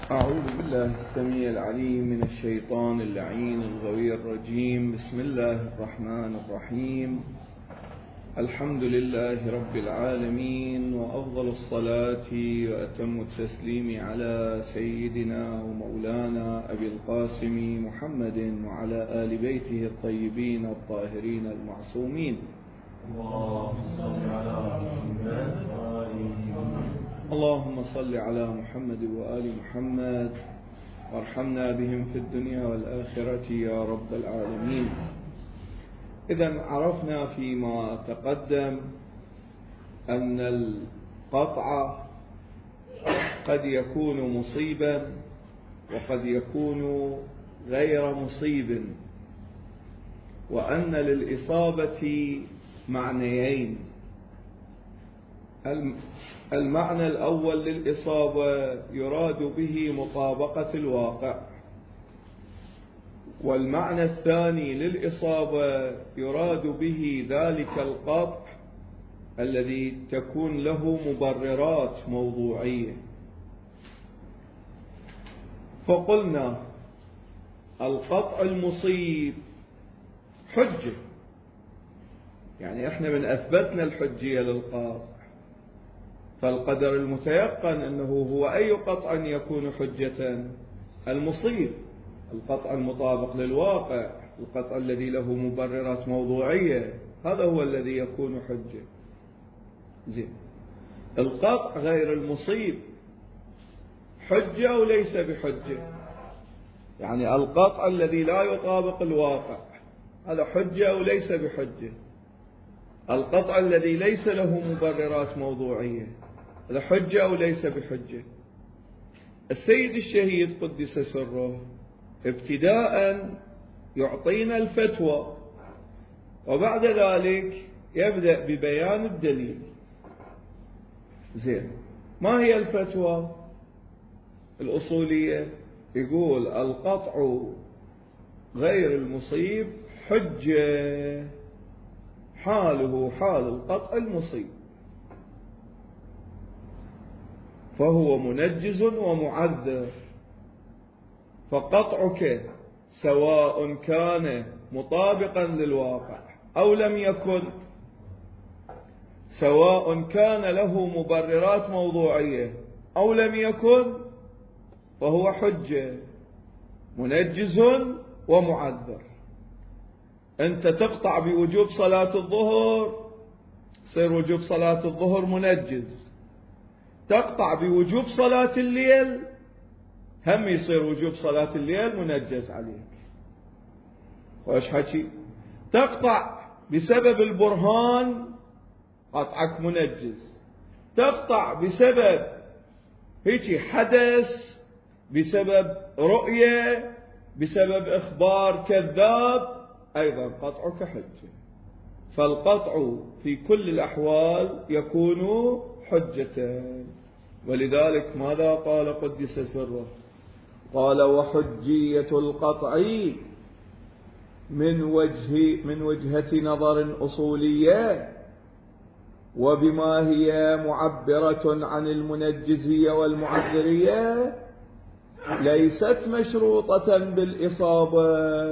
أعوذ بالله السميع العليم من الشيطان اللعين الغوي الرجيم. بسم الله الرحمن الرحيم. الحمد لله رب العالمين، وأفضل الصلاة وأتم التسليم على سيدنا ومولانا أبي القاسم محمد وعلى آل بيته الطيبين الطاهرين المعصومين. اللهم صل على محمد وآل محمد وارحمنا بهم في الدنيا والآخرة يا رب العالمين. إذن عرفنا فيما تقدم أن القطع قد يكون مصيبا وقد يكون غير مصيب، وأن للإصابة معنيين. المعنى الأول للإصابة يراد به مطابقة الواقع، والمعنى الثاني للإصابة يراد به ذلك القطع الذي تكون له مبررات موضوعية. فقلنا القطع المصيب حجة، يعني احنا من أثبتنا الحجية للقاطع، فالقدر المتيقن أنه هو أي قطع يكون حجة؟ المصيب، القطع المطابق للواقع، القطع الذي له مبررات موضوعية، هذا هو الذي يكون حجة. زين، القطع غير المصيب حجة أو ليس بحجة؟ يعني القطع الذي لا يطابق الواقع هذا حجة أو ليس بحجة؟ القطع الذي ليس له مبررات موضوعية هذا حجة أو ليس بحجة؟ السيد الشهيد قدس سره ابتداء يعطينا الفتوى، وبعد ذلك يبدأ ببيان الدليل. زين، ما هي الفتوى الأصولية؟ يقول القطع غير المصيب حجة، حاله حال القطع المصيب، فهو منجز ومعذر. فقطعك سواء كان مطابقا للواقع أو لم يكن، سواء كان له مبررات موضوعية أو لم يكن، فهو حجة، منجز ومعذر. أنت تقطع بوجوب صلاة الظهر، يصير وجوب صلاة الظهر منجز. تقطع بوجوب صلاة الليل، هم يصير وجوب صلاة الليل منجز عليك. خوش حكي. تقطع بسبب البرهان، قطعك منجز. تقطع بسبب هيك حدث، بسبب رؤية، بسبب إخبار كذاب، أيضا قطعك حجة. فالقطع في كل الأحوال يكون حجة. ولذلك ماذا قال قدس سره؟ قال وحجية القطع من وجهة نظر أصولية، وبما هي معبرة عن المنجزية والمعذرية، ليست مشروطة بالإصابة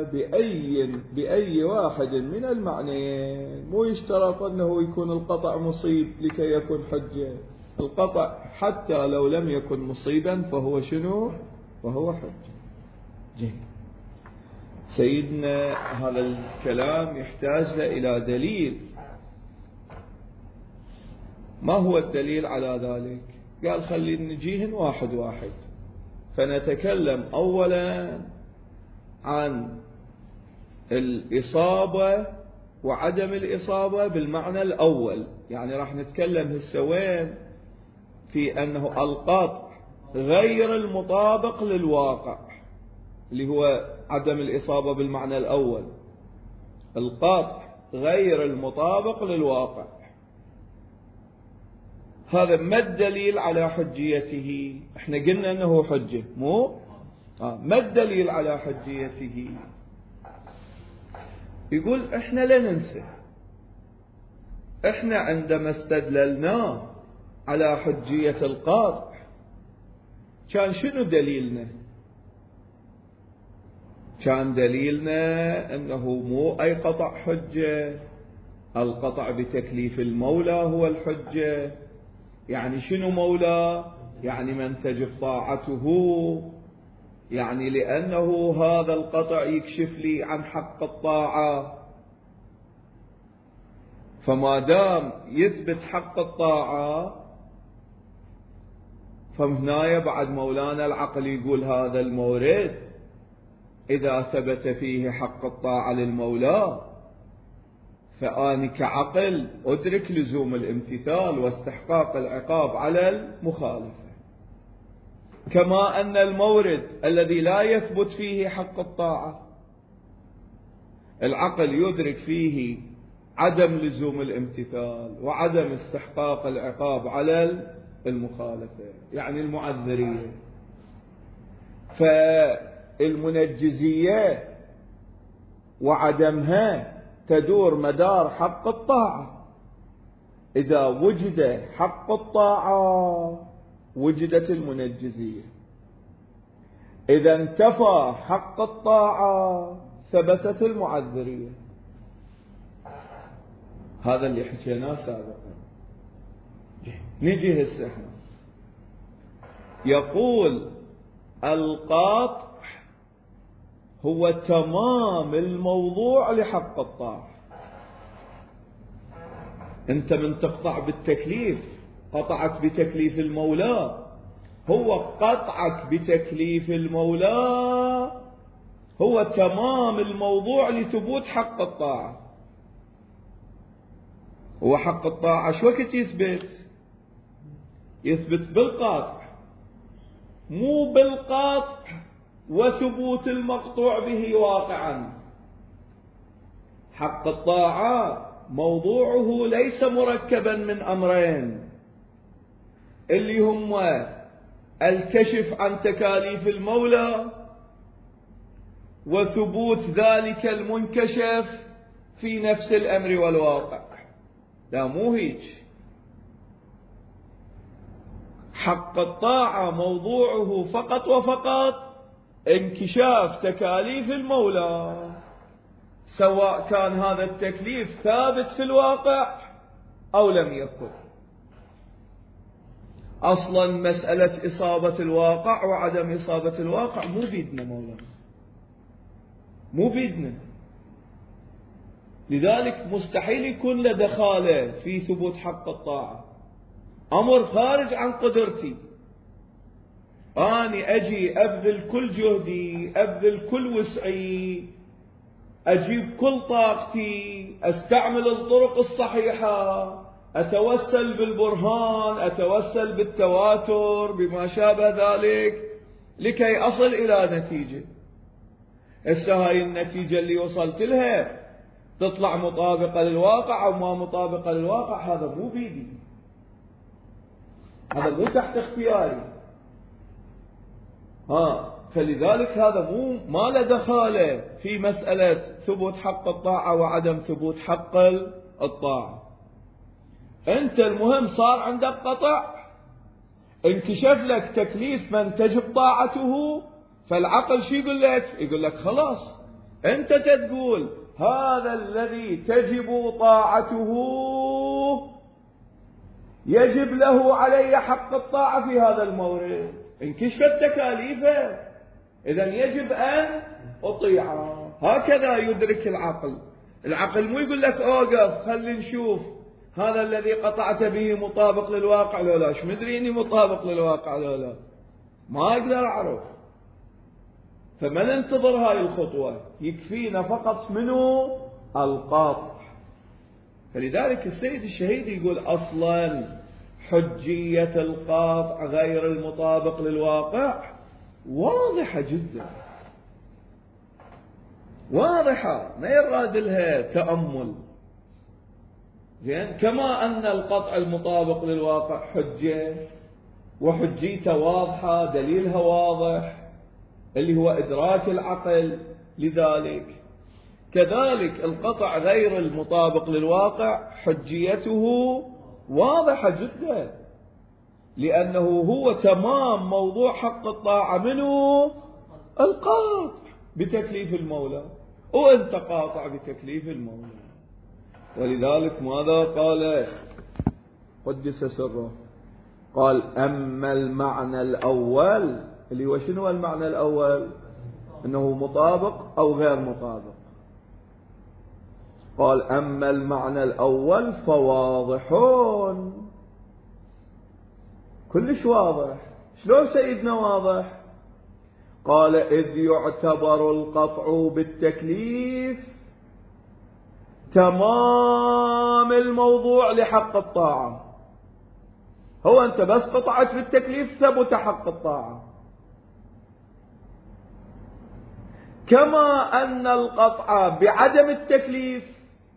بأي واحد من المعنيين. مو يشترط أنه يكون القطع مصيب لكي يكون حجة. القطع حتى لو لم يكن مصيبا فهو شنو؟ وهو حجة. جيد. سيدنا هذا الكلام يحتاج إلى دليل. ما هو الدليل على ذلك؟ قال خلينا نجيهن واحد واحد. فنتكلم أولا عن الإصابة وعدم الإصابة بالمعنى الأول. يعني راح نتكلم هسوين في أنه القطع غير المطابق للواقع، اللي هو عدم الإصابة بالمعنى الأول. القطع غير المطابق للواقع، هذا ما الدليل على حجيته؟ احنا قلنا انه حجة، مو ما الدليل على حجيته؟ يقول احنا لا ننسى، احنا عندما استدللنا على حجية القطع كان شنو دليلنا؟ كان دليلنا أنه مو أي قطع حجة، القطع بتكليف المولى هو الحجة. يعني شنو مولى؟ يعني من تجب طاعته، يعني لأنه هذا القطع يكشف لي عن حق الطاعة، فما دام يثبت حق الطاعة فهنا بعد مولانا العقل يقول هذا المورد إذا ثبت فيه حق الطاعة للمولى فأنا كعقل أدرك لزوم الامتثال واستحقاق العقاب على المخالفة، كما أن المورد الذي لا يثبت فيه حق الطاعة العقل يدرك فيه عدم لزوم الامتثال وعدم استحقاق العقاب على المخالفة، يعني المعذرية. فالمنجزية وعدمها تدور مدار حق الطاعة. إذا وجد حق الطاعة وجدت المنجزية، إذا انتفى حق الطاعة ثبتت المعذرية. هذا اللي حكيناه سابقا. نجي هسه يقول القاطع هو تمام الموضوع لحق الطاعة. انت من تقطع بالتكليف قطعت بتكليف المولى، هو قطعك بتكليف المولى هو تمام الموضوع لثبوت حق الطاعة. هو حق الطاعة شو وقت يثبت؟ يثبت بالقاطع، مو بالقاطع وثبوت المقطوع به واقعا. حق الطاعة موضوعه ليس مركبا من أمرين اللي هم الكشف عن تكاليف المولى وثبوت ذلك المنكشف في نفس الأمر والواقع. لا، مو هيك. حق الطاعة موضوعه فقط وفقط انكشاف تكاليف المولى، سواء كان هذا التكليف ثابت في الواقع أو لم يكن. أصلا مسألة إصابة الواقع وعدم إصابة الواقع مو بيدنا مولانا، مو بيدنا. لذلك مستحيل يكون له دخالة في ثبوت حق الطاعة، أمر خارج عن قدرتي. أنا أجي أبذل كل جهدي، أبذل كل وسعي، أجيب كل طاقتي، أستعمل الطرق الصحيحة، أتوسل بالبرهان، أتوسل بالتواتر، بما شابه ذلك، لكي أصل إلى نتيجة. هسه هاي النتيجة اللي وصلت لها تطلع مطابقة للواقع أو ما مطابقة للواقع، هذا مو بيدي، هذا مو تحت اختياري. فلذلك هذا ما له دخالة في مسألة ثبوت حق الطاعة وعدم ثبوت حق الطاعة. أنت المهم صار عندك قطع، انكشف لك تكليف من تجب طاعته، فالعقل شو يقول لك؟ يقول لك خلاص أنت تقول هذا الذي تجب طاعته يجب له علي حق الطاعة في هذا المورد، انكشفت تكاليفه، إذن يجب أن أطيعه. هكذا يدرك العقل. العقل مو يقول لك أوقف خلي نشوف هذا الذي قطعت به مطابق للواقع لو لا، شو مدري إني مطابق للواقع لو لا، ما أقدر أعرف. فما ننتظر هاي الخطوة، يكفينا فقط منه القاطع. فلذلك السيد الشهيد يقول أصلا حجية القاطع غير المطابق للواقع واضحة جدا، واضحة ما يراد لها تأمل. زين، كما أن القطع المطابق للواقع حجة وحجيته واضحة، دليلها واضح اللي هو إدراك العقل، لذلك كذلك القطع غير المطابق للواقع حجيته واضحة جدا. لأنه هو تمام موضوع حق الطاعة منه القاطع بتكليف المولى، وأنت قاطع بتكليف المولى. ولذلك ماذا قال قدس سره؟ قال أما المعنى الأول اللي هو شنو المعنى الأول؟ أنه مطابق أو غير مطابق. قال أما المعنى الأول فواضحون، كلش واضح. شلون سيدنا واضح؟ قال إذ يعتبر القطع بالتكليف تمام الموضوع لحق الطاعة. هو أنت بس قطعت بالتكليف ثبت حق الطاعة، كما أن القطع بعدم التكليف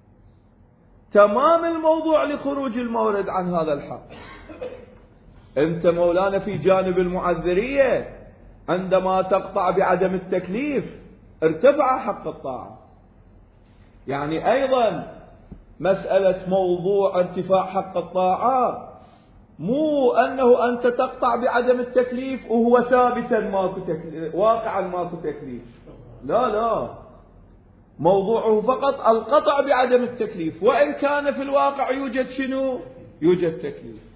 تمام الموضوع لخروج المورد عن هذا الحق. أنت مولانا في جانب المعذرية عندما تقطع بعدم التكليف ارتفع حق الطاعة. يعني أيضا مسألة موضوع ارتفاع حق الطاعة مو أنه أنت تقطع بعدم التكليف وهو ثابتا ماكو تكليف، واقعا ماكو تكليف، لا لا، موضوعه فقط القطع بعدم التكليف، وإن كان في الواقع يوجد شنو؟ يوجد تكليف.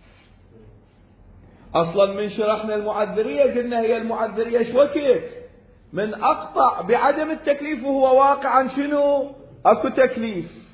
أصلا من شرحنا المعذرية قلنا هي المعذرية ايش وقت؟ من أقطع بعدم التكليف وهو واقعا شنو؟ أكو تكليف.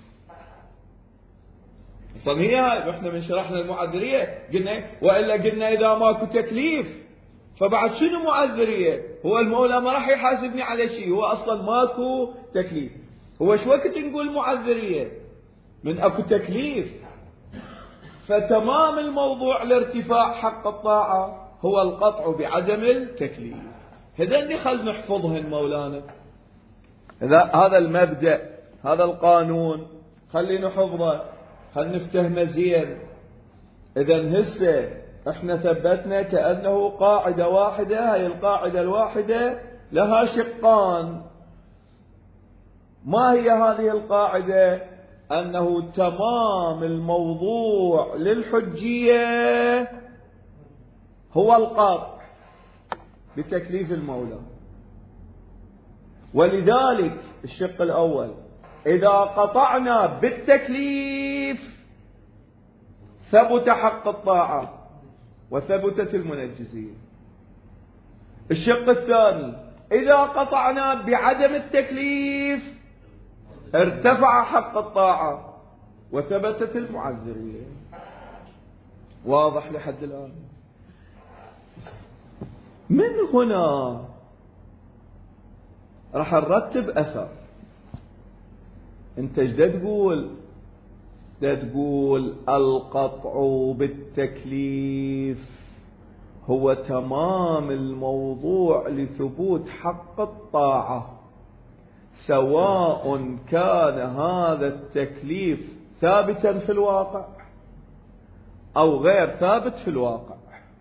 أصلا هي هاي احنا من شرحنا المعذرية قلنا، وإلا قلنا إذا ماكو تكليف فبعد شنو معذرية؟ هو المولى ما راح يحاسبني على شيء، هو أصلا ماكو تكليف. هو شو وقت نقول معذرية؟ من أكو تكليف. فتمام الموضوع لارتفاع حق الطاعة هو القطع بعدم التكليف. هذا اللي خل نحفظهن مولانا، هذا المبدأ، هذا القانون خلي نحفظه، خل نفتهمه زين. إذا هسه احنا ثبتنا كأنه قاعدة واحدة، هاي القاعدة الواحدة لها شقان. ما هي هذه القاعدة؟ أنه تمام الموضوع للحجية هو القطع بتكليف المولى. ولذلك الشق الأول إذا قطعنا بالتكليف ثبت حق الطاعة وثبتت المنجزية. الشق الثاني إذا قطعنا بعدم التكليف ارتفع حق الطاعة وثبتت المعذرية. واضح لحد الآن؟ من هنا راح نرتب أثر. انت ايش تقول؟ تقول القطع بالتكليف هو تمام الموضوع لثبوت حق الطاعة، سواء كان هذا التكليف ثابتا في الواقع أو غير ثابت في الواقع.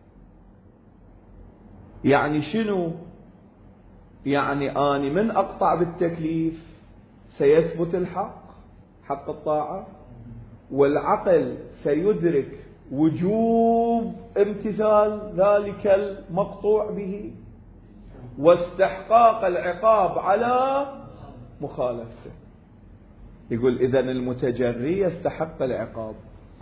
يعني شنو؟ يعني أني من أقطع بالتكليف سيثبت الحق، حق الطاعة، والعقل سيدرك وجوب امتثال ذلك المقطوع به واستحقاق العقاب على مخالفته. يقول إذن المتجري يستحق العقاب.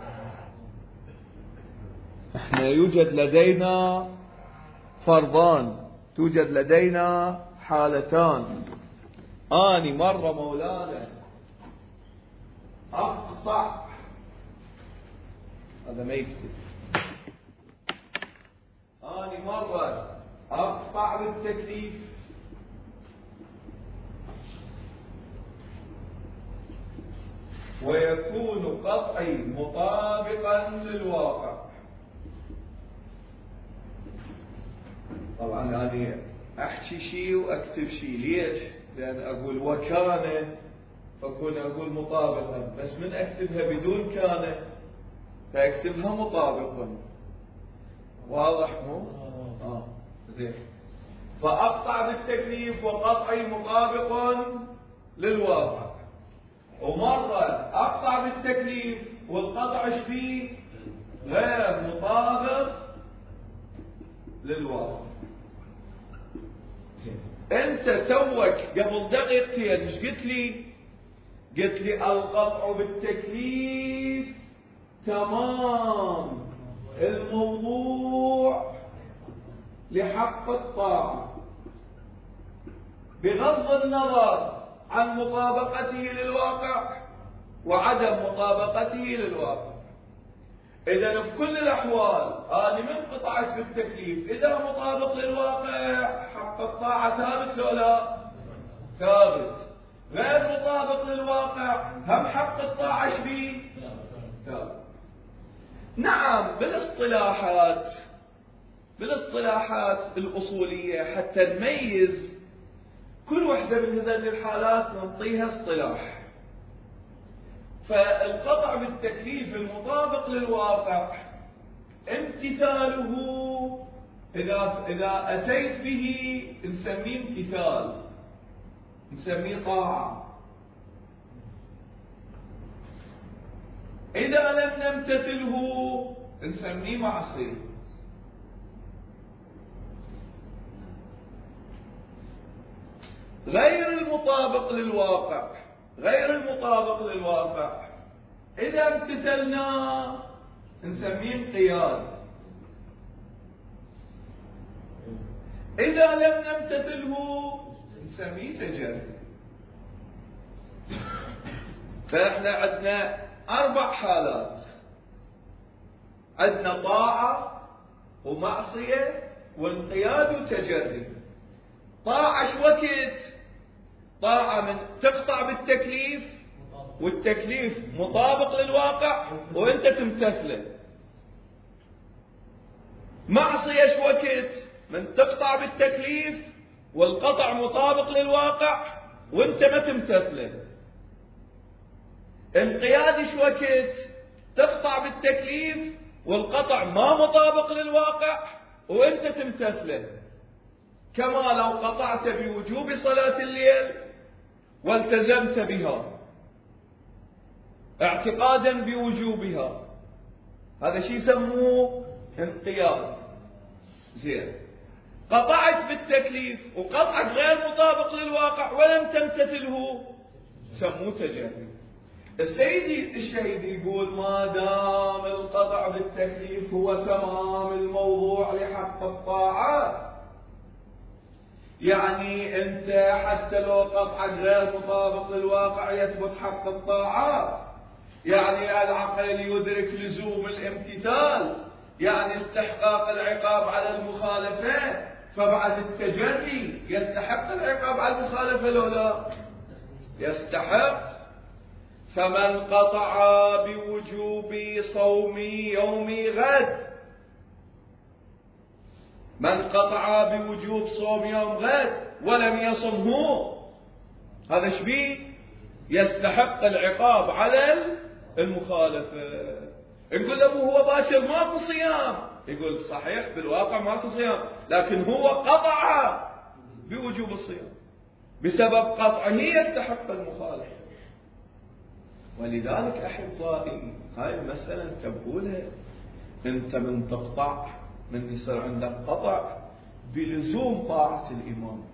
احنا يوجد لدينا فرضان، توجد لدينا حالتان. أني مرة مولانا أقطع، هذا ما يكتب، أني مرة أقطع بالتكليف ويكون قطعي مطابقا للواقع. طبعا هذه أحكي شيء وأكتب شيء. ليش؟ لأن أقول وكان فكون أقول مطابقا، بس من أكتبها بدون كان فأكتبها مطابقا. واضح مو؟ زين. فأقطع بالتكليف وقطعي مطابق للواقع، ومرة أقطع بالتكليف والقطع ايش فيه؟ غير مطابق للواقع. انت توك قبل دقيقتين ايش قلت لي؟ قلت لي القطع بالتكليف تمام الموضوع لحق الطاعة بغض النظر عن مطابقته للواقع وعدم مطابقته للواقع. إذا في كل الأحوال أنا من قطعت بالتكليف إذا مطابق للواقع حق الطاعة ثابت لو لا؟ ثابت. غير مطابق للواقع هم حق الطاعة شبيه؟ ثابت. نعم بالاصطلاحات الأصولية حتى نميز كل وحدة من هذه الحالات نعطيها اصطلاح. فالقطع بالتكليف المطابق للواقع امتثاله إذا أتيت به نسميه امتثال، نسميه طاعة. إذا لم نمتثله نسميه معصية. غير المطابق للواقع إذا امتثلنا نسميه انقياد. إذا لم نمتثله نسميه تجري. فإحنا عندنا 4 حالات، عندنا طاعة ومعصية وانقياد وتجري. طاعة شوكت؟ طاعة من تقطع بالتكليف والتكليف مطابق للواقع وانت تمتثله. معصية شوكت؟ من تقطع بالتكليف والقطع مطابق للواقع وانت ما تمتثله. انقياد شوكت؟ تقطع بالتكليف والقطع ما مطابق للواقع وانت تمتثله. كما لو قطعت بوجوب صلاة الليل والتزمت بها اعتقادا بوجوبها، هذا شيء يسموه انقياد. زين. قطعت بالتكليف وقطعك غير مطابق للواقع ولم تمتثله سموه تجري. السيد الشهيد يقول ما دام القطع بالتكليف هو تمام الموضوع لحق الطاعة، يعني انت حتى لو قطعك غير مطابق للواقع يثبت حق الطاعة، يعني العقل يدرك لزوم الامتثال، يعني استحقاق العقاب على المخالفة، فبعد التجري يستحق العقاب على المخالفة لو لا؟ يستحق. فمن قطع بوجوب صوم يوم غد، من قطع بوجوب صوم يوم غد ولم يصمه هذا شبيه؟ يستحق العقاب على المخالفة. نقول له هو باكر ماكو صيام، يقول صحيح بالواقع ماكو صيام، لكن هو قطع بوجوب الصيام، بسبب قطعه يستحق المخالفة. ولذلك أحبائي هاي المسألة انتبهوا لها. انت من تقطع، من يصير عندك قطع بلزوم طاعة الإمام،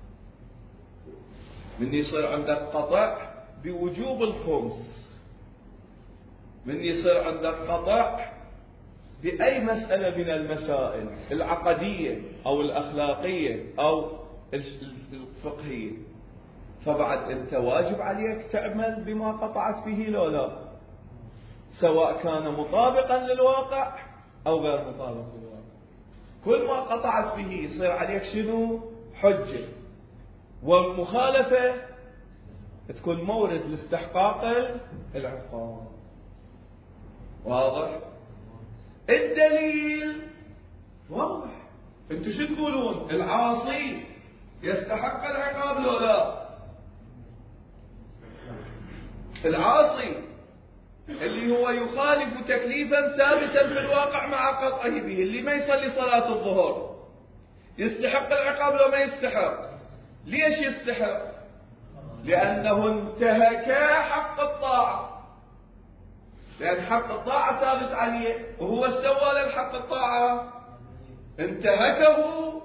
من يصير عندك قطع بوجوب الخمس، من يصير عندك قطع بأي مسألة من المسائل العقدية أو الأخلاقية أو الفقهية، فبعد أنت واجب عليك تعمل بما قطعت به لو لا، سواء كان مطابقا للواقع أو غير مطابق للواقع. كل ما قطعت به يصير عليك شنو؟ حجة. والمخالفة تكون مورد لاستحقاق العقاب. واضح؟ الدليل واضح. انتوا شو تقولون؟ العاصي يستحق العقاب لو لا؟ العاصي اللي هو يخالف تكليفا ثابتا في الواقع مع قطعه به، اللي ما يصلي صلاة الظهر يستحق العقاب لو ما يستحق؟ ليش يستحق؟ لأنه انتهك حق الطاعة. لأن حق الطاعة ثابت عليه، وهو سوى للحق الطاعة انتهكه.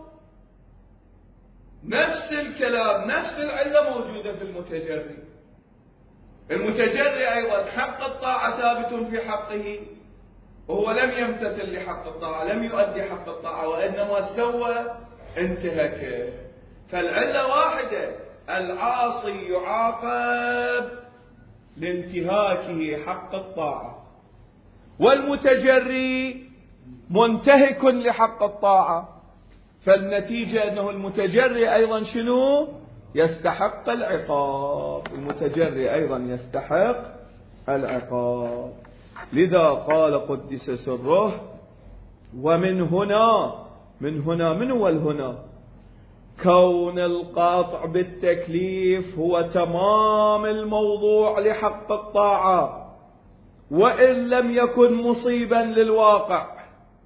نفس الكلام، نفس العلة موجودة في المتجري. المتجري أيضا حق الطاعة ثابت في حقه، وهو لم يمتثل لحق الطاعة، لم يؤدي حق الطاعة، وإنما سوى انتهكه. فالعلة واحدة، العاصي يعاقب لانتهاكه حق الطاعة، والمتجري منتهك لحق الطاعة. فالنتيجة أنه المتجري أيضا شنو؟ يستحق العقاب. المتجري أيضا يستحق العقاب. لذا قال قدس سره: ومن هنا، من هو الهنا؟ كون القاطع بالتكليف هو تمام الموضوع لحق الطاعة، وإن لم يكن مصيبا للواقع.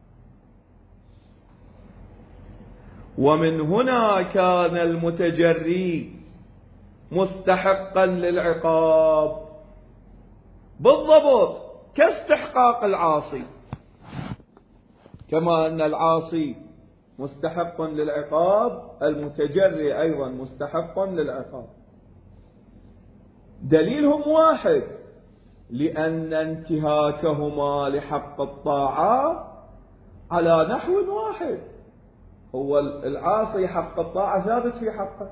ومن هنا كان المتجري مستحقا للعقاب بالضبط كاستحقاق العاصي، كما أن العاصي مستحق للعقاب، المتجري أيضا مستحق للعقاب. دليلهم واحد، لأن انتهاكهما لحق الطاعة على نحو واحد. هو العاصي حق الطاعة ثابت في حقه،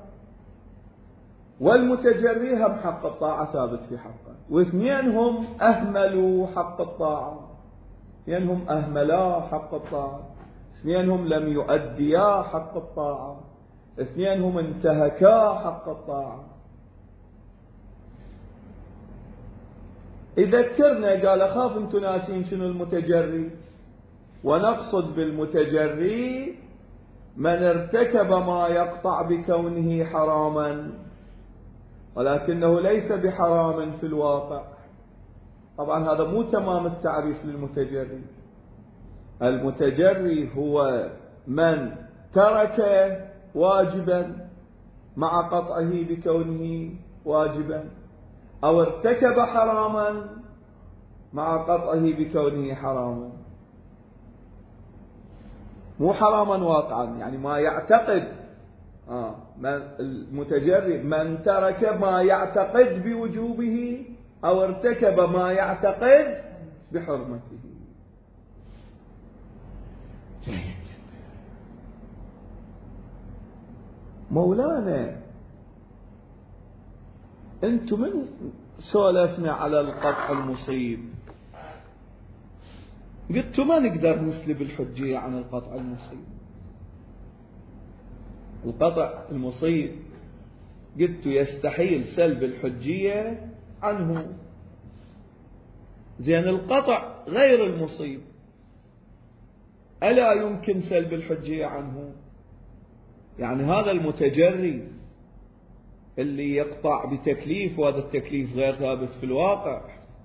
والمتجري هم حق الطاعة ثابت في حقه، واثنينهم أهملوا حق الطاعة، اثنينهم أهملا حق الطاعة، اثنينهم لم يؤديا حق الطاعة، اثنينهم انتهكا حق الطاعة. يذكرنا قال: أخاف انتم ناسين شنو المتجري، ونقصد بالمتجري من ارتكب ما يقطع بكونه حراما ولكنه ليس بحرام في الواقع. طبعا هذا مو تمام التعريف للمتجري. المتجري هو من ترك واجبا مع قطعه بكونه واجبا، أو ارتكب حراما مع قطعه بكونه حراما. مو حراما واقعا، يعني ما يعتقد. المتجري من ترك ما يعتقد بوجوبه أو ارتكب ما يعتقد بحرمته. مولانا انتم من سولفنا على القطع المصيب، قلت ما نقدر نسلب الحجية عن القطع المصيب. القطع المصيب قلت يستحيل سلب الحجية عنه. زين القطع غير المصيب ألا يمكن سلب الحجية عنه؟ يعني هذا المتجري اللي يقطع بتكليف، وهذا التكليف غير ثابت في الواقع،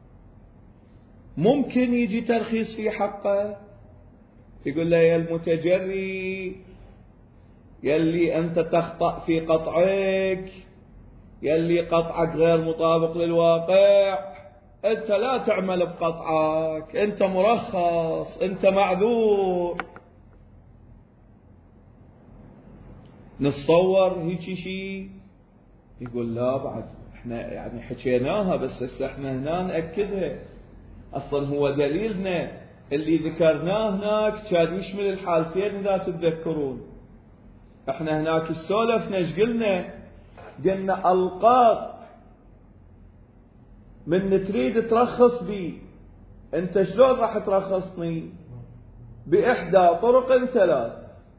ممكن يجي ترخيص في حقه، يقول له: يا المتجري يلي أنت تخطأ في قطعك، يلي قطعك غير مطابق للواقع، أنت لا تعمل بقطعك، أنت مرخص، أنت معذور. نتصور هيك شيء؟ يقول: لا، بعد احنا يعني حكيناها، بس هسه احنا هنا نأكدها. اصلا هو دليلنا اللي ذكرناه هناك كان يشمل الحالتين اذا تتذكرون. احنا هناك السولفنا ايش قلنا؟ قلنا القاط من تريد ترخص بي، انت شلون راح ترخصني؟ باحدى طرق ثلاث: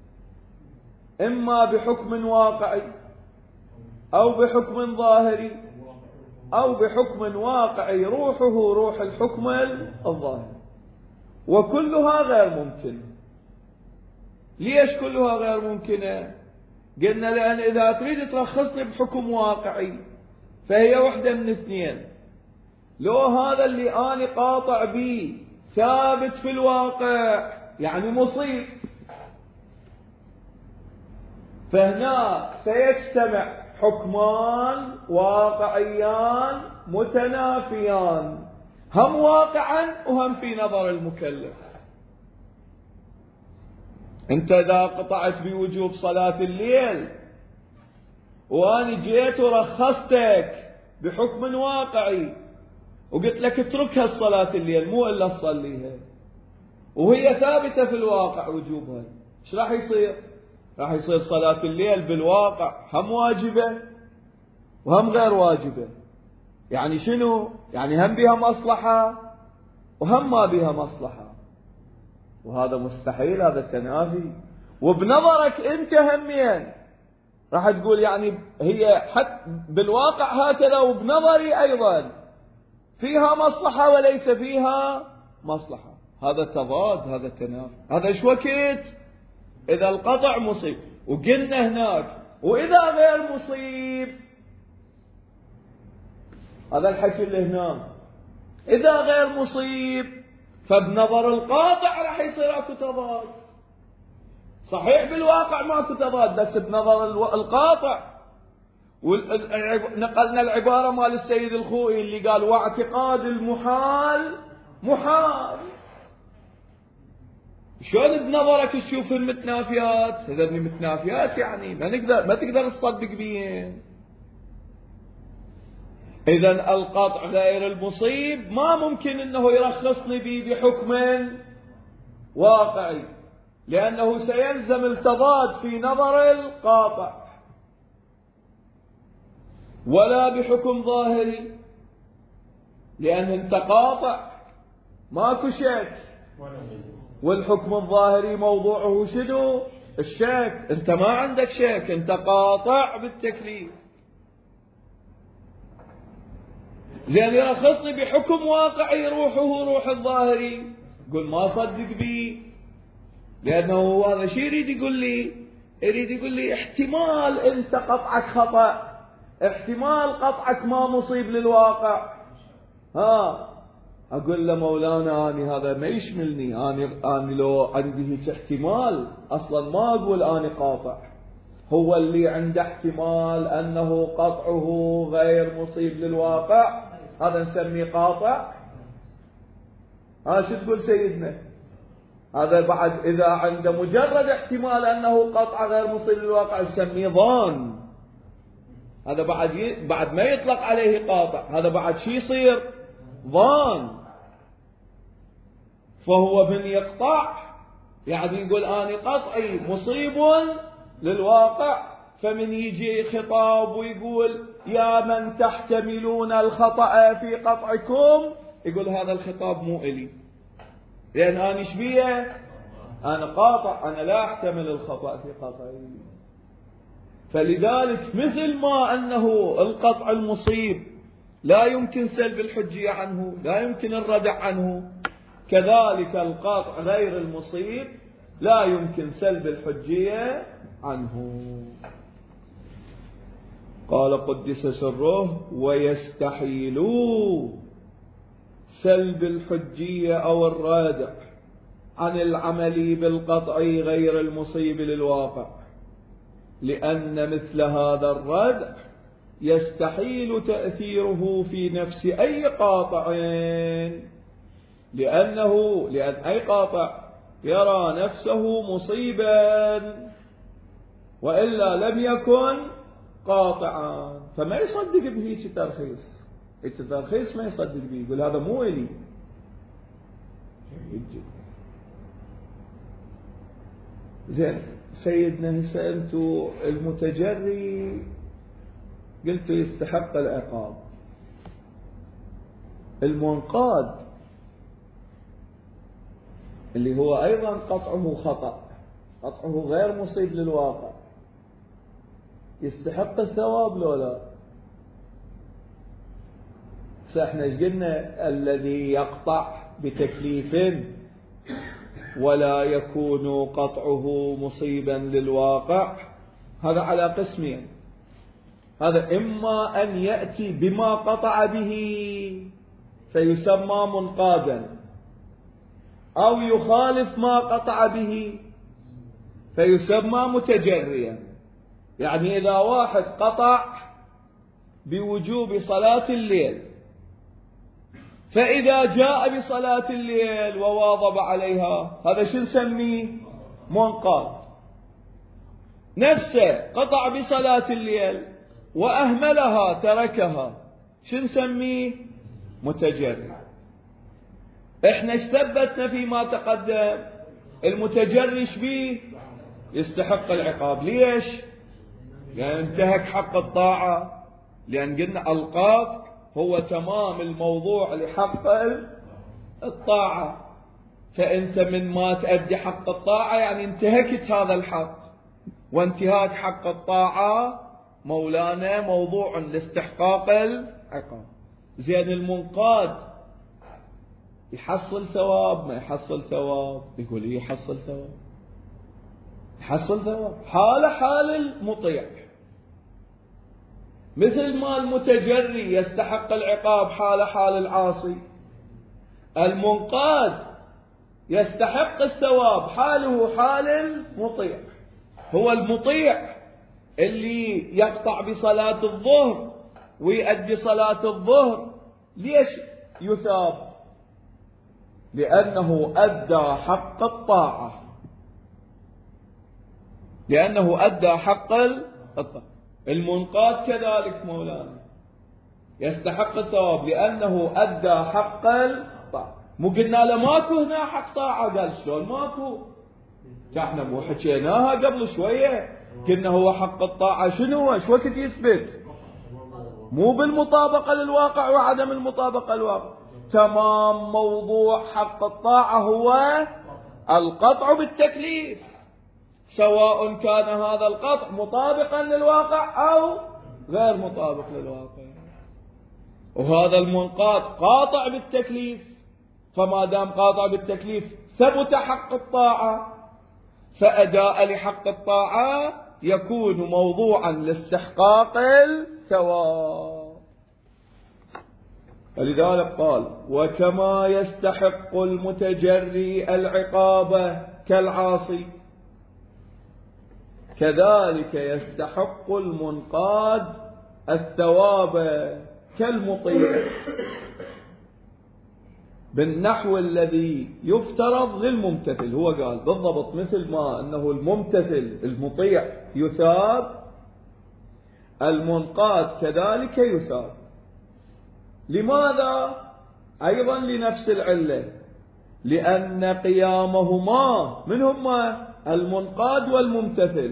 اما بحكم واقعي، او بحكم ظاهري، او بحكم واقعي روحه روح الحكم الظاهري، وكلها غير ممكن. ليش كلها غير ممكنة؟ قلنا لأن إذا تريد ترخصني بحكم واقعي فهي واحدة من اثنين: لو هذا اللي أنا قاطع به ثابت في الواقع يعني مصيب، فهنا سيجتمع حكمان واقعيان متنافيان، هم واقعا وهم في نظر المكلف. انت اذا قطعت بوجوب صلاة الليل واني جيت ورخصتك بحكم واقعي وقلت لك اتركها الصلاة الليل مو الا تصليها، وهي ثابتة في الواقع وجوبها، ايش راح يصير؟ راح يصير صلاة الليل بالواقع هم واجبة وهم غير واجبة. يعني شنو؟ يعني هم بها مصلحة وهم ما بها مصلحة، وهذا مستحيل، هذا تنافي. وبنظرك انت همين راح تقول يعني هي حتى بالواقع هكذا وبنظري ايضا فيها مصلحة وليس فيها مصلحة. هذا تضاد، هذا تنافي. هذا ايش وقت اذا القطع مصيب وقلنا هناك واذا غير مصيب، هذا الحكي اللي هناك. اذا غير مصيب فبنظر القاطع راح يصير اكو تضاد. صحيح بالواقع ماكو تضاد بس بنظر القاطع. نقلنا العبارة مال السيد الخوئي اللي قال واعتقاد المحال محال. شلون بنظرك تشوف المتنافيات؟ هذني متنافيات يعني ما تقدر تصدق بيهن. إذن القطع غير المصيب ما ممكن أنه يرخصني به بحكم واقعي، لأنه سيلزم التضاد في نظر القاطع، ولا بحكم ظاهري، لأن انت قاطع ماكو شك، والحكم الظاهري موضوعه شنو؟ الشك. انت ما عندك شك، انت قاطع بالتكليف. زين يرخصني بحكم واقعي روحه روح الظاهري، قل ما صدق بي، لأنه هذا شيء يريد يقول لي، يريد يقول لي احتمال انت قطعك خطأ، احتمال قطعك ما مصيب للواقع. أقول له مولانا أني هذا ما يشملني، أني لو عندي هيك احتمال أصلا ما أقول أني قاطع. هو اللي عنده احتمال أنه قطعه غير مصيب للواقع هذا نسميه قاطع. شو تقول سيدنا؟ هذا بعد إذا عنده مجرد احتمال أنه قطع غير مصيب للواقع نسميه ظان. هذا بعد ما يطلق عليه قاطع، هذا بعد شي يصير ظان. فهو من يقطع يعني يقول أنا قطعي مصيب للواقع، فمن يجي خطاب ويقول يا من تحتملون الخطأ في قطعكم، يقول هذا الخطاب مو إلي، لأن أنا شبيه، أنا قاطع، أنا لا أحتمل الخطأ في قطعي. فلذلك مثل ما أنه القطع المصيب لا يمكن سلب الحجية عنه، لا يمكن الردع عنه، كذلك القطع غير المصيب لا يمكن سلب الحجية عنه. قال قدس سره ويستحيل سلب الحجية أو الردع عن العمل بالقطع غير المصيب للواقع، لأن مثل هذا الردع يستحيل تأثيره في نفس أي قاطع، لأن أي قاطع يرى نفسه مصيبا وإلا لم يكن قاطعا، فما يصدق بهيك ترخيص. هيك ترخيص ما يصدق به، يقول هذا مو إلي. زين سيدنا هسه أنتو المتجري قلتوا يستحق العقاب، المنقاد اللي هو أيضا قطعه خطأ، قطعه غير مصيب للواقع، يستحق الثواب لو لا؟ احنا ايش قلنا؟ الذي يقطع بتكليف ولا يكون قطعه مصيبا للواقع هذا على قسمين. هذا إما أن يأتي بما قطع به فيسمى منقادا، أو يخالف ما قطع به فيسمى متجريا. يعني إذا واحد قطع بوجوب صلاة الليل فإذا جاء بصلاة الليل وواظب عليها هذا شو نسميه؟ منقاد. نفسه قطع بصلاة الليل وأهملها تركها شو نسميه؟ متجري. احنا اشتبتنا فيما تقدم المتجري شبيه؟ يستحق العقاب. ليش؟ لأن انتهك حق الطاعة، لأن قلنا القاط هو تمام الموضوع لحق الطاعة، فأنت من ما تأدي حق الطاعة يعني انتهكت هذا الحق، وانتهاك حق الطاعة مولانا موضوع لاستحقاق العقاب. زين المنقاد يحصل ثواب ما يحصل ثواب؟ يقول لي يحصل ثواب، يحصل ثواب حال المطيع، مثل ما المتجري يستحق العقاب حال العاصي، المنقاد يستحق الثواب حاله حال المطيع. هو المطيع اللي يقطع بصلاة الظهر ويؤدي صلاة الظهر ليش يثاب؟ لأنه أدى حق الطاعة، لأنه أدى حق الطاعة. المنقاد كذلك مولانا يستحق الثواب لأنه أدى حق الطاعة. مو قلنا له ماكو هنا حق طاعة؟ قال شلون ماكو؟ احنا مو حكيناها قبل شوية، قلنا هو حق الطاعة شنو هو؟ شو وقت يثبت؟ مو بالمطابقة للواقع وعدم المطابقة للواقع. تمام موضوع حق الطاعة هو القطع بالتكليف، سواء كان هذا القطع مطابقا للواقع أو غير مطابق للواقع. وهذا المنقاد قاطع بالتكليف، فما دام قاطع بالتكليف ثبت حق الطاعة، فأداء لحق الطاعة يكون موضوعا لاستحقاق الثواب. فلذلك قال: وكما يستحق المتجري العقاب كالعاصي كذلك يستحق المنقاد الثواب كالمطيع، بالنحو الذي يفترض للممتثل. هو قال بالضبط مثل ما أنه الممتثل المطيع يثاب، المنقاد كذلك يثاب. لماذا؟ أيضا لنفس العلة، لأن قيامهما من هما؟ المنقاد والممتثل،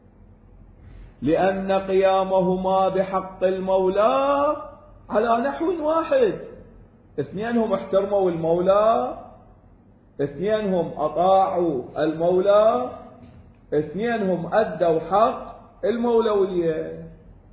لأن قيامهما بحق المولى على نحو واحد. اثنينهم احترموا المولى، اثنينهم أطاعوا المولى، اثنينهم أدوا حق المولوية.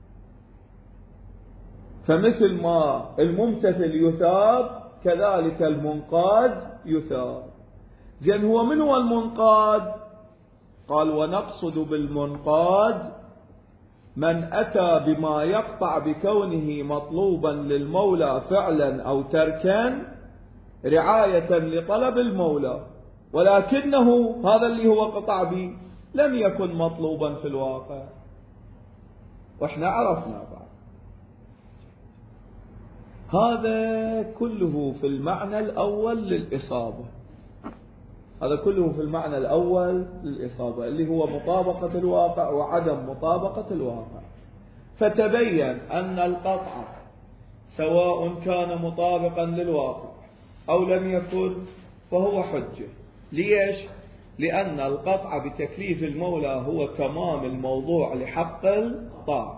فمثل ما الممتثل يثاب كذلك المنقاد يثاب. زين هو من هو المنقاد؟ قال: ونقصد بالمنقاد من أتى بما يقطع بكونه مطلوبا للمولى فعلا أو تركا رعاية لطلب المولى، ولكنه هذا اللي هو قطع به لم يكن مطلوبا في الواقع. واحنا عرفنا بعد هذا كله في المعنى الأول للإصابة، هذا كله في المعنى الأول للإصابة اللي هو مطابقة الواقع وعدم مطابقة الواقع. فتبين أن القطع سواء كان مطابقا للواقع أو لم يكن فهو حجة. ليش؟ لأن القطع بتكليف المولى هو تمام الموضوع لحق الطاعة.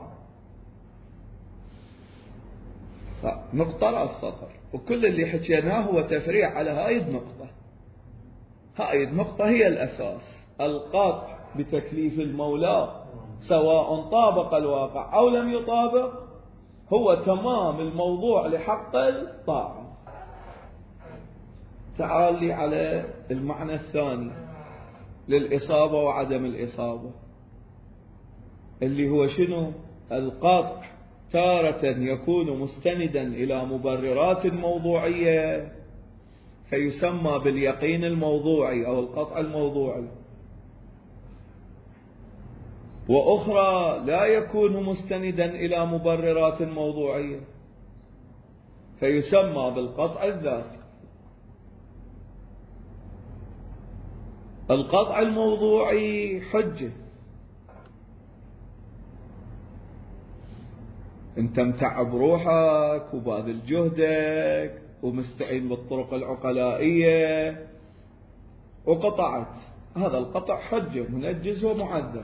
نقطة رأس السطر، وكل اللي حكيناه هو تفريع على هاي النقطة. هاي النقطة هي الأساس. القطع بتكليف المولى سواء طابق الواقع أو لم يطابق هو تمام الموضوع لحق الطاعة. تعال لي على المعنى الثاني للإصابة وعدم الإصابة، اللي هو شنو؟ القطع تارة يكون مستندا إلى مبررات موضوعية فيسمى باليقين الموضوعي أو القطع الموضوعي، وأخرى لا يكون مستندا إلى مبررات موضوعية فيسمى بالقطع الذاتي. القطع الموضوعي حجة، انت متعب روحك وباذل جهدك ومستعين بالطرق العقلائية وقطعت، هذا القطع حجة منجز ومعذر.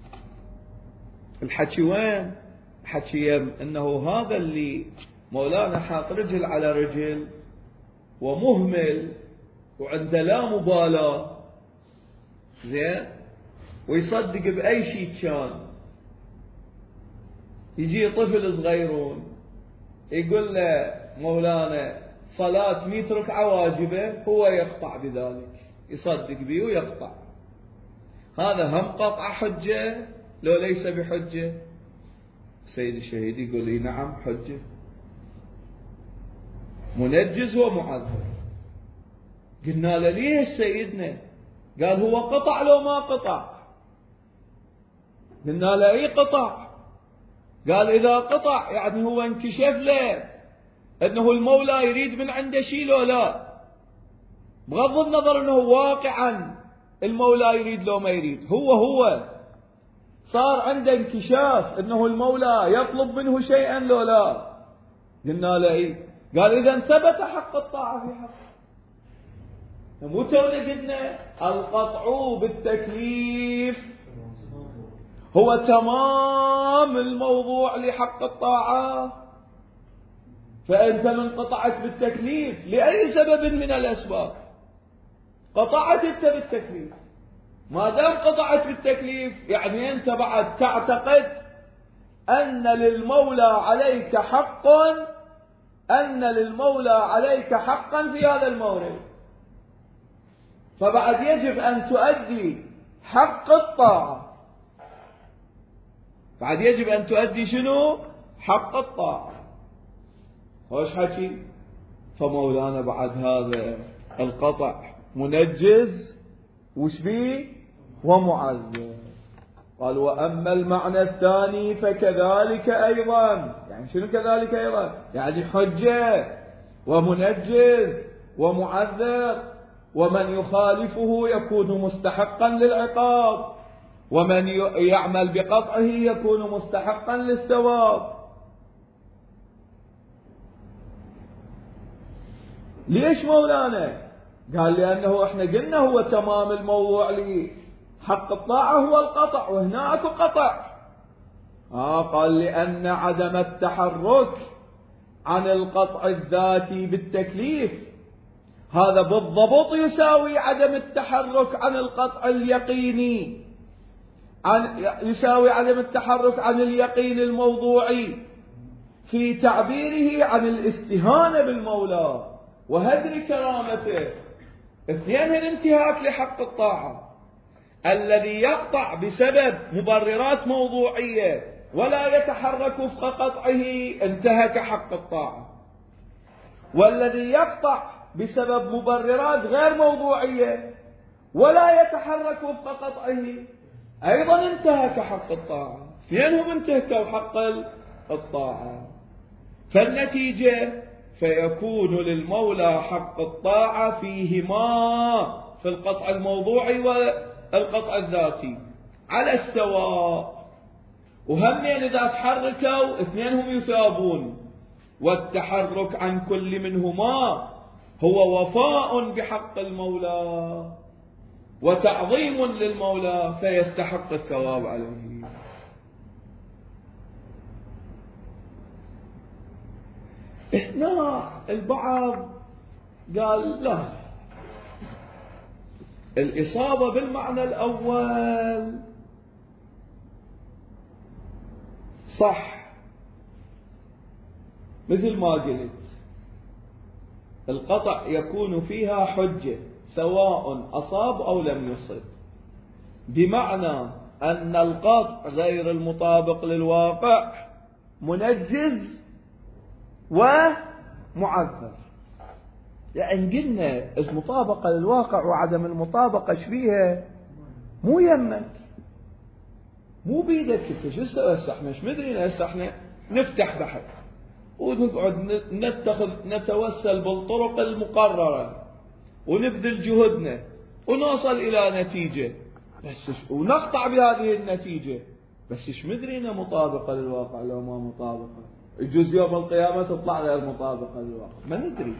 الحكي وين؟ حكي انه هذا اللي مولانا حاط رجل على رجل ومهمل وعنده لا مبالاة، زين، ويصدق بأي شيء كان. يجي طفل صغيرون يقول له مولانا صلاة 100 ركعة واجبة، هو يقطع بذلك، يصدق به ويقطع. هذا هم قطع حجة لو ليس بحجة؟ سيد الشهيد يقول لي نعم حجة، منجز ومعذر. قلنا له ليش سيدنا؟ قال هو قطع لو ما قطع. قلنا له اي قطع. قال اذا قطع يعني هو انكشف له انه المولى يريد من عنده شيء لو لا، بغض النظر انه واقعا المولى يريد لو ما يريد، هو صار عنده انكشاف انه المولى يطلب منه شيئا لو لا. قلنا له ايه؟ قال اذا ثبت حق الطاعة في حقه. مو تونا قلنا القطع بالتكليف هو تمام الموضوع لحق الطاعة. فأنت من قطعت بالتكليف لأي سبب من الأسباب، قطعت أنت بالتكليف. ما دام قطعت بالتكليف يعني أنت بعد تعتقد أن للمولى عليك حق، أن للمولى عليك حقا في هذا المورد. فبعد يجب أن تؤدي حق الطاعة، بعد يجب أن تؤدي شنو؟ حق الطاعة. خوش حكي. فمولانا بعد هذا القطع منجز وش بيه؟ ومعذر. قال وأما المعنى الثاني فكذلك أيضا. يعني شنو كذلك أيضا؟ يعني حجة ومنجز ومعذر، ومن يخالفه يكون مستحقا للعقاب، ومن يعمل بقطعه يكون مستحقا للثواب. ليش مولانا؟ قال لأنه احنا قلنا هو تمام الموضوع لحق الطاعة هو القطع، وهناك قطع. قال لأن عدم التحرك عن القطع الذاتي بالتكليف هذا بالضبط يساوي عدم التحرك عن القطع اليقيني، يساوي عدم التحرك عن اليقين الموضوعي في تعبيره عن الاستهانة بالمولى وهدر كرامته. اثنين انتهاك لحق الطاعة. الذي يقطع بسبب مبررات موضوعية ولا يتحرك وفق قطعه انتهك حق الطاعة، والذي يقطع بسبب مبررات غير موضوعية ولا يتحرك وفق قطعه أيضا انتهك حق الطاعة. اثنينهم انتهكوا حق الطاعة. فالنتيجة فيكون للمولى حق الطاعة فيهما، في القطع الموضوعي والقطع الذاتي، على السواء. وهمين إذا تحركوا اثنينهم يثابون، والتحرك عن كل منهما هو وفاء بحق المولى وتعظيم للمولى فيستحق الثواب عليه. هنا البعض قال لا، الإصابة بالمعنى الأول صح، مثل ما قلت القطع يكون فيها حجة سواء أصاب أو لم يصب، بمعنى أن القطع غير المطابق للواقع منجز ومعذر. يعني قلنا المطابقة للواقع وعدم المطابقة شبيهة مو يمك، مو بيدك انت. شو هسه احنا ايش مدري، هسه احنا نفتح بحث ونقعد نتوسل بالطرق المقررة ونبذل جهدنا ونوصل إلى نتيجة، بس ونقطع بهذه النتيجة، بس إيش مدرينا مطابقة للواقع لو ما مطابقة، يجوز يوم القيامة تطلع غير مطابقة للواقع، ما ندري.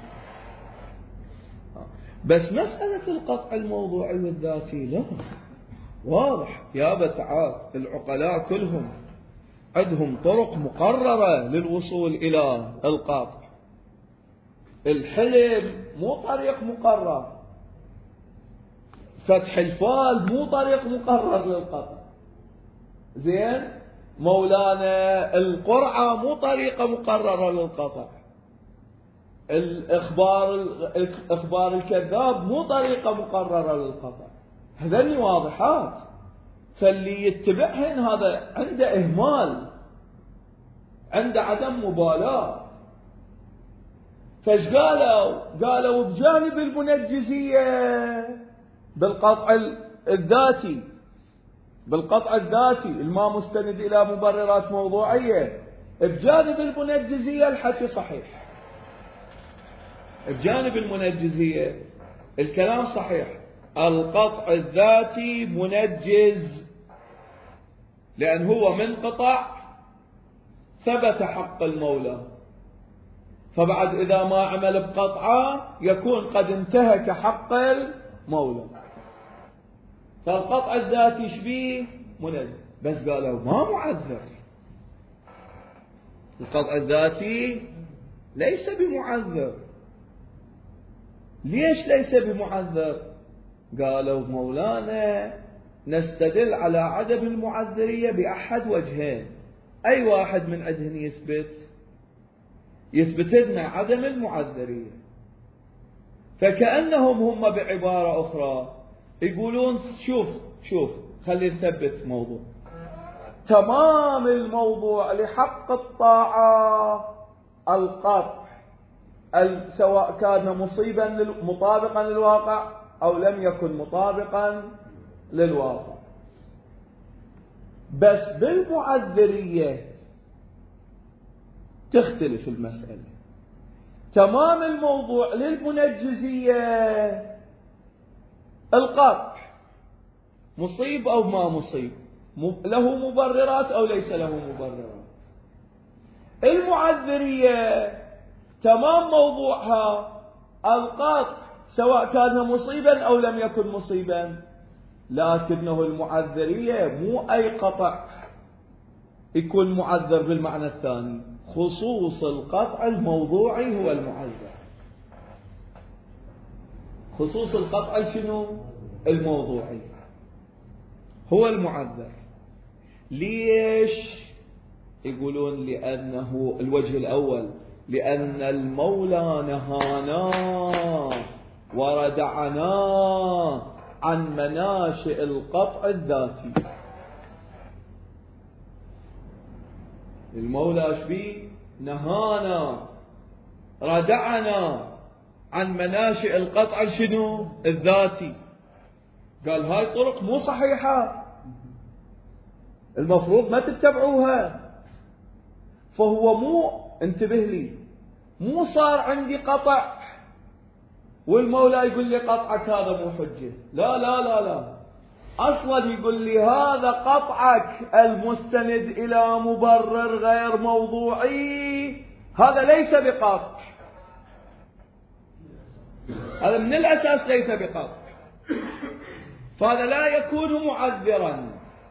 بس مسألة القطع الموضوعي والذاتي لا، واضح يا تعال، العقلاء كلهم عندهم طرق مقررة للوصول إلى القطع. الحلم مو طريق مقرر، فتح الفال مو طريق مقرر للقطع، زين، مولانا القرعة مو طريقة مقررة للقطع، الإخبار الكذاب مو طريقة مقررة للقطع. هذني واضحات، فاللي يتبعهن هذا عنده إهمال، عنده عدم مبالاة. فايش قالوا بجانب المنجزية بالقطع الذاتي، بالقطع الذاتي الما مستند إلى مبررات موضوعية، بجانب المنجزية الحكي صحيح، بجانب المنجزية الكلام صحيح، القطع الذاتي منجز، لأن هو من قطع ثبت حق المولى، فبعد إذا ما عمل بقطعة يكون قد انتهك حق المولى، فالقطع الذاتي شبيه منجز. بس قالوا ما معذر، القطع الذاتي ليس بمعذر. ليش ليس بمعذر؟ قالوا مولانا نستدل على عدم المعذرية بأحد وجهين. أي واحد من عندهن يثبت لنا عدم المعذرية؟ فكأنهم هم بعبارة أخرى يقولون شوف خلي نثبت موضوع تمام الموضوع لحق الطاعة القطع، سواء كان مطابقا للواقع أو لم يكن مطابقا للواقع. بس بالمعذرية تختلف المسألة. تمام الموضوع للمنجزية القطع مصيب أو ما مصيب، له مبررات أو ليس له مبررات. المعذرية تمام موضوعها القطع سواء كان مصيبا أو لم يكن مصيبا، لكنه المعذرية مو أي قطع يكون معذر بالمعنى الثاني، خصوص القطع الموضوعي هو المعذر. خصوص القطع شنو؟ الموضوعي هو المعذر. ليش؟ يقولون لأنه الوجه الأول لأن المولى نهانا وردعنا عن مناشئ القطع الذاتي. المولى شبيه نهانا ردعنا عن مناشئ القطع شنو؟ الذاتي. قال هاي طرق مو صحيحة، المفروض ما تتبعوها. فهو مو، انتبه لي، مو صار عندي قطع والمولى يقول لي قطعك هذا مو حجة، لا لا لا لا، أصلا يقول لي هذا قطعك المستند إلى مبرر غير موضوعي هذا ليس بقطع، هذا من الأساس ليس بقطع، فهذا لا يكون معذرا.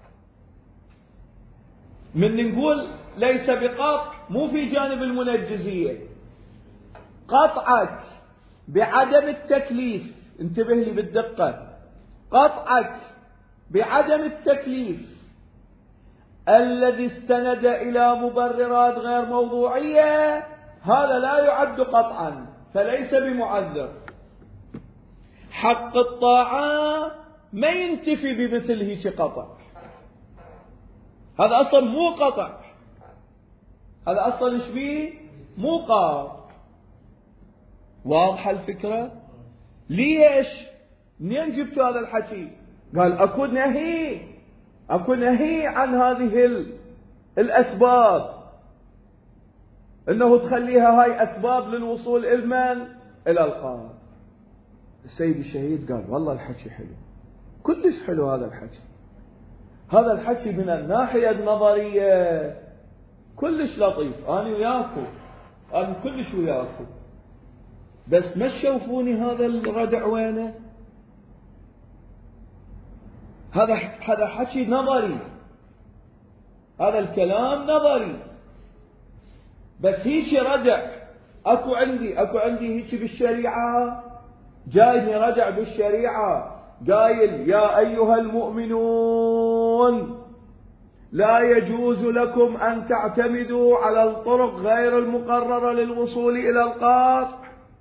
من نقول ليس بقطع مو في جانب المنجزية، قطعك بعدم التكليف، انتبه لي بالدقة، قطعك بعدم التكليف الذي استند إلى مبررات غير موضوعية هذا لا يعد قطعا، فليس بمعذر. حق الطاعة ما ينتفي بمثل هيك قطع، هذا أصلا مو قطع، هذا أصلا شبيه مو قاطع. واضحة الفكرة؟ ليش؟ منين جبت هذا الحكي؟ قال أكو نهي عن هذه الأسباب انه تخليها هاي اسباب للوصول المن الى القاضي. السيد الشهيد قال والله الحكي حلو، كلش حلو هذا الحكي. هذا الحكي من الناحية النظرية كلش لطيف، أنا وياكم، أنا كلش وياكم، بس ما تشوفوني هذا الردع وينه؟ هذا حكي نظري، هذا الكلام نظري، بس هيك ردع اكو عندي هيك بالشريعة، جايني ردع بالشريعة قايل يا أيها المؤمنون لا يجوز لكم أن تعتمدوا على الطرق غير المقررة للوصول إلى القاطع.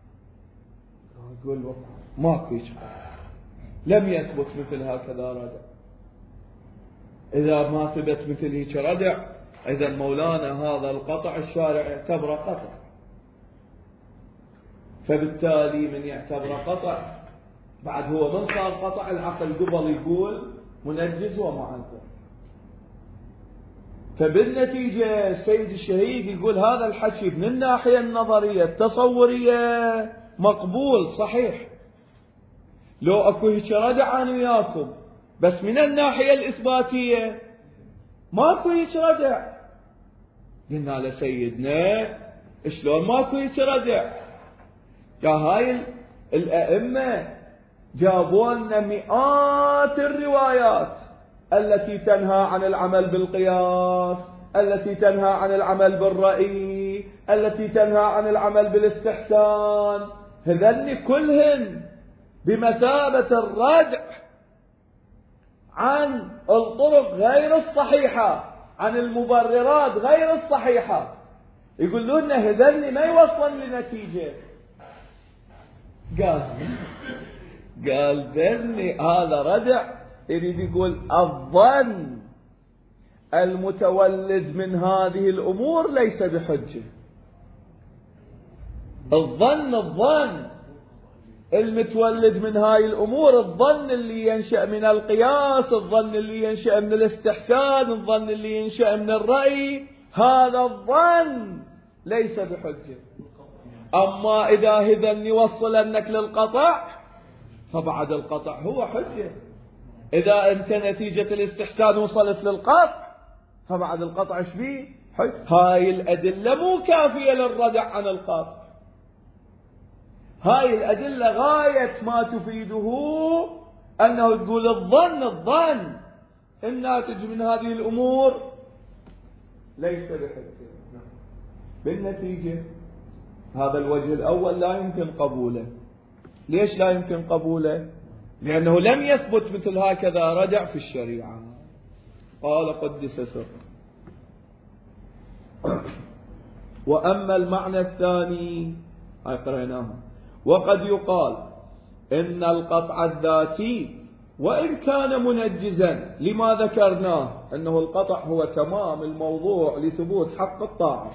أقول ماكو لم يثبت مثل هكذا ردع. إذا ما ثبت مثل هيك ردع، إذا مولانا هذا القطع الشارع يعتبره قطع، فبالتالي من يعتبره قطع بعد هو من صار قطع العقل قبل يقول منجز ومعذر. فبالنتيجة السيد الشهيد يقول هذا الحكي من الناحية النظرية التصورية مقبول صحيح، لو اكو هيك ردع انا وياكم، بس من الناحية الإثباتية ماكو هيك ردع. قلنا لسيدنا شلون ماكو هيك ردع؟ يا هاي الأئمة جابوا لنا مئات الروايات التي تنهى عن العمل بالقياس، التي تنهى عن العمل بالرأي، التي تنهى عن العمل بالاستحسان، هذن كلهن بمثابة الردع عن الطرق غير الصحيحة، عن المبررات غير الصحيحة. يقولون لنا هذن ما يوصل لنتيجة. قال ذني هذا ردع يريد يقول الظن المتولد من هذه الأمور ليس بحجة. الظن المتولد من هاي الأمور، الظن اللي ينشأ من القياس، الظن اللي ينشأ من الاستحسان، الظن اللي ينشأ من الرأي، هذا الظن ليس بحجة. أما إذا هذا يوصل أنك للقطع فبعد القطع هو حجة. إذا أنت نتيجة الاستحسان وصلت للقطع فبعد القطع ايش بيه؟ حجة. هاي الأدلة مو كافية للردع عن القطع. هاي الأدلة غاية ما تفيده أنه تقول الظن الناتج من هذه الأمور ليس بحجة. بالنتيجة هذا الوجه الأول لا يمكن قبوله. ليش لا يمكن قبوله؟ لأنه لم يثبت مثل هكذا ردع في الشريعة. قال قدس سره. وأما المعنى الثاني هاي قرأناها، وقد يقال إن القطع الذاتي وإن كان منجزا لما ذكرناه أنه القطع هو تمام الموضوع لثبوت حق الطاعة،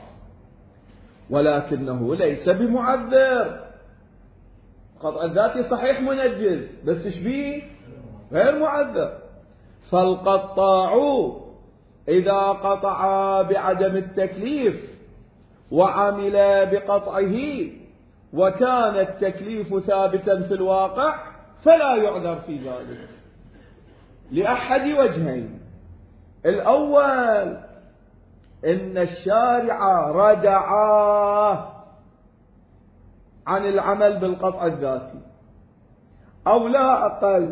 ولكنه ليس بمعذر. القطع الذاتي صحيح منجز، بس ايش بيه؟ غير معذر. فالقطاع إذا قطع بعدم التكليف وعمل بقطعه وكان التكليف ثابتا في الواقع فلا يعذر في ذلك لأحد وجهين. الأول إن الشارع ردع عن العمل بالقطع الذاتي، أو لا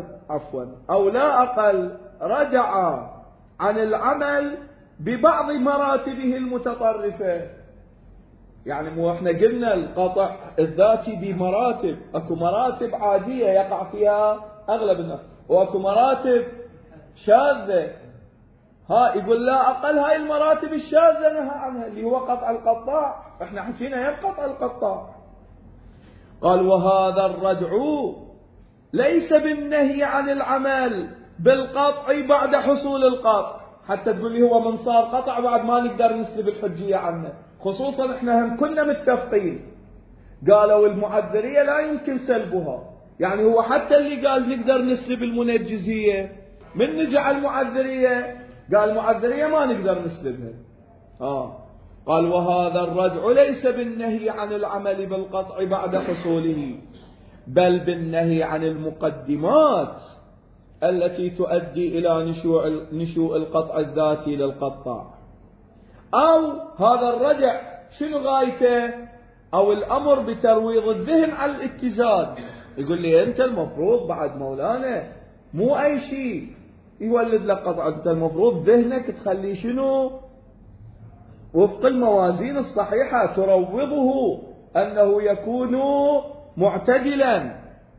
أقل ردع عن العمل ببعض مراتبه المتطرفة. يعني مو احنا قلنا القطع الذاتي بمراتب، اكو مراتب عادية يقع فيها اغلب الناس، واكو مراتب شاذة. يقول لا أقل هاي المراتب الشاذة نهى عنها اللي هو قطع القطاع. احنا حكينا ينقطع القطاع. قال وهذا الردع ليس بالنهي عن العمل بالقطع بعد حصول القطع. حتى تقول لي هو من صار قطع بعد ما نقدر نسلب الحجية عنه، خصوصا احنا هم كنا متفقين قالوا المعذرية لا يمكن سلبها. يعني هو حتى اللي قال نقدر نسلب المنجزية من نجي على المعذرية قال المعذرية ما نقدر نسلبها. قال وهذا الردع ليس بالنهي عن العمل بالقطع بعد حصوله، بل بالنهي عن المقدمات التي تؤدي إلى نشوء القطع الذاتي للقطاع. أو هذا الرجع شنو غايته؟ أو الأمر بترويض الذهن على الاتزان. يقول لي أنت المفروض بعد مولانا مو أي شيء يولد لك قطع، أنت المفروض ذهنك تخلي شنو وفق الموازين الصحيحة، تروضه أنه يكون معتدلا.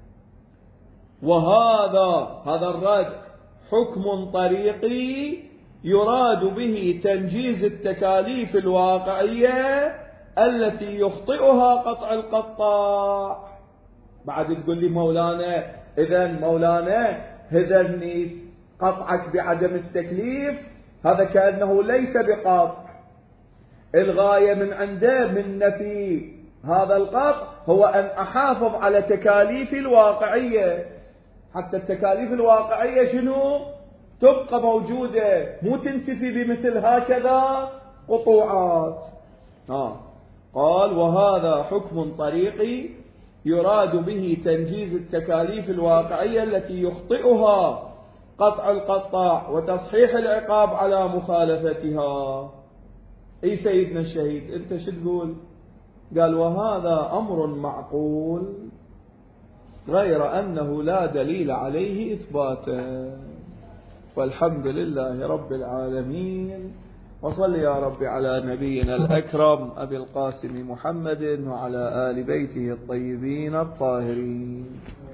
وهذا الرجع حكم طريقي يراد به تنجيز التكاليف الواقعية التي يخطئها قطع القطاع. بعد تقول لي مولانا إذن مولانا هذني قطعك بعدم التكليف هذا كأنه ليس بقطع، الغاية من عنده من نفي هذا القطع هو أن أحافظ على تكاليفي الواقعية، حتى التكاليف الواقعية شنو تبقى موجودة، مو تنتفي بمثل هكذا قطوعات. قال وهذا حكم طريقي يراد به تنجيز التكاليف الواقعية التي يخطئها قطع القطاع وتصحيح العقاب على مخالفتها. اي سيدنا الشهيد انت شو تقول؟ قال وهذا امر معقول غير انه لا دليل عليه اثباته. والحمد لله رب العالمين، وصل يا رب على نبينا الأكرم أبي القاسم محمد وعلى آل بيته الطيبين الطاهرين.